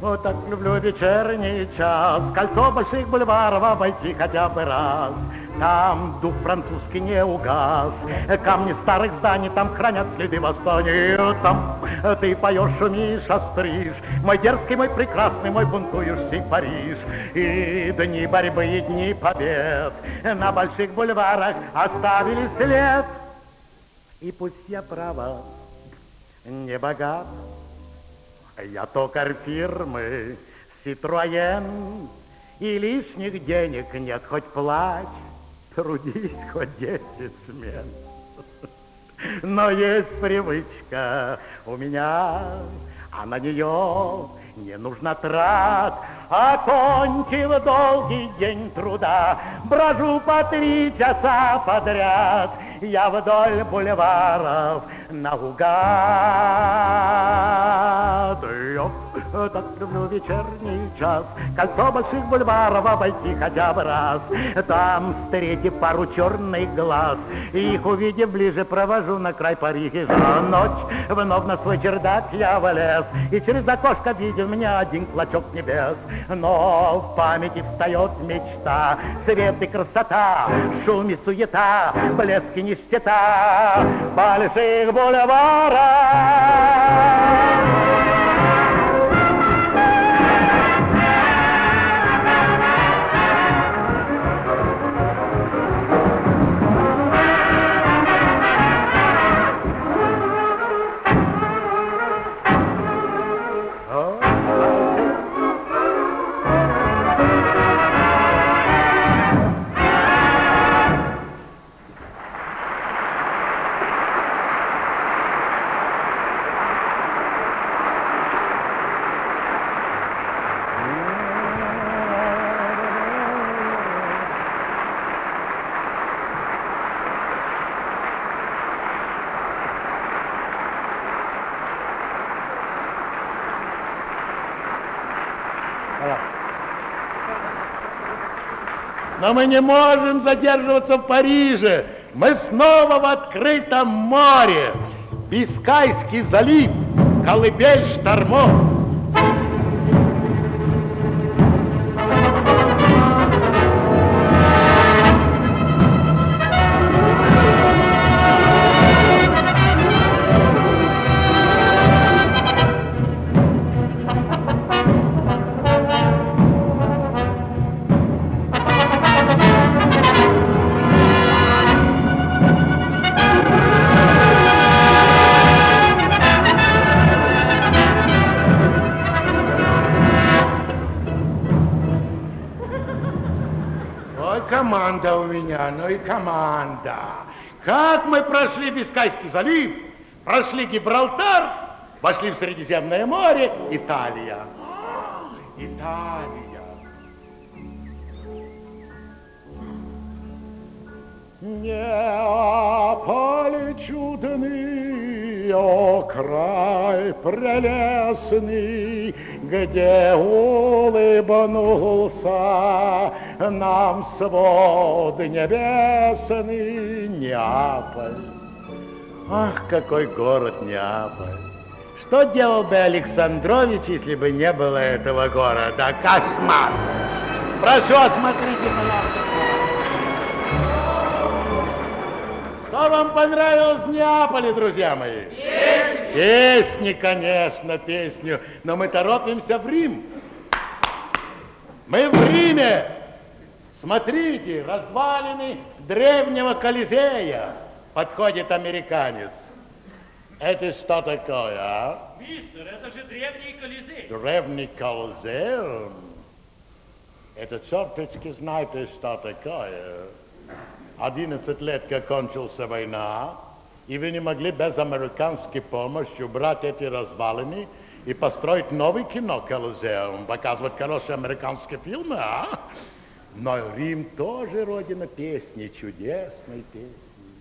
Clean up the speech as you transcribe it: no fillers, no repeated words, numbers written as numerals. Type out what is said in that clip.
Вот так люблю вечерний час, кольцо больших бульваров обойти хотя бы раз. Там дух французский не угас, камни старых зданий там хранят следы восстания. Там ты поешь, шумишь, остришь, мой дерзкий, мой прекрасный, мой бунтующий Париж. И дни борьбы, и дни побед на больших бульварах оставили след. И пусть я, право, не богат, я токарь фирмы Citroën, и лишних денег нет, хоть плачь, трудись хоть 10 смен. Но есть привычка у меня, а на нее не нужно трат. Окончив долгий день труда, брожу по 3 часа подряд. Я вдоль бульваров наугад. Я так люблю вечерний час, кольцо больших бульваров обойти хотя бы раз. Там встретив пару черных глаз, их увидев ближе, провожу на край Парижа. Ночь, вновь на свой чердак я влез, и через окошко видел меня один клочок небес. Но в памяти встает мечта, свет и красота, шум и суета, блеск и нищета больших бульваров. Но мы не можем задерживаться в Париже. Мы снова в открытом море. Бискайский залив, колыбель штормов. Команда у меня, ну и команда. Как мы прошли Бискайский залив, прошли Гибралтар, вошли в Средиземное море, Италия. Италия. Неаполь чудный, о край прелестный, где улыбнулся нам свод небесный. Неаполь. Ах, какой город Неаполь. Что делал бы Александрович, если бы не было этого города? Кошмар. Прошу, осмотрите, пожалуйста. Что вам понравилось в Неаполе, друзья мои? Песни. Песни, конечно, песню. Но мы торопимся в Рим. Мы в Риме. Смотрите, развалины древнего Колизея. Подходит американец. Это что такое, а? Мистер, это же древний Колизей. Древний Колизей? Это черточки знаете, что такое. 11 лет, как кончилась война, и вы не могли без американской помощи убрать эти развалины и построить новый кино Колизеум, показывать хорошие американские фильмы, а? Но Рим тоже родина песни, чудесной песни.